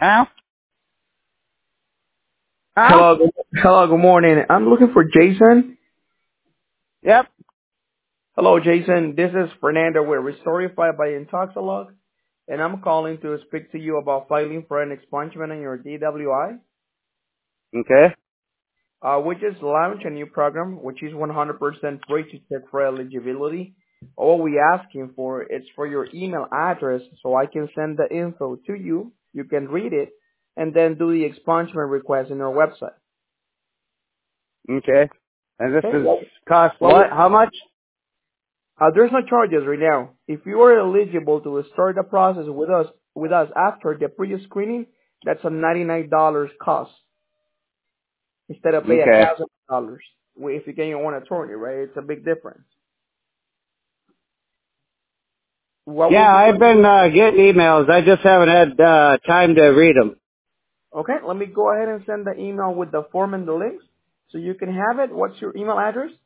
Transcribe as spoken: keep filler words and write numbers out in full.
Huh? Huh? Hello, good- hello, good morning. I'm looking for Jason. Yep. Hello, Jason. This is Fernando with Restorify by Intoxilog, and I'm calling to speak to you about filing for an expungement on your D W I. Okay. Uh, we just launched a new program, which is one hundred percent free to check for eligibility. All we asking for is for your email address so I can send the info to you. You can read it, and then do the expungement request in our website. Okay. And this Okay? is Well, cost well, what? How much? Uh, there's no charges right now. If you are eligible to start the process with us with us after the pre-screening, that's a ninety-nine dollars cost instead of pay a Okay. thousand dollars. If you get your own attorney, right? It's a big difference. What Yeah, will be I've been uh, getting emails. I just haven't had uh, time to read them. okay? Let me go ahead and send the email with the form and the links so you can have it. What's your email address?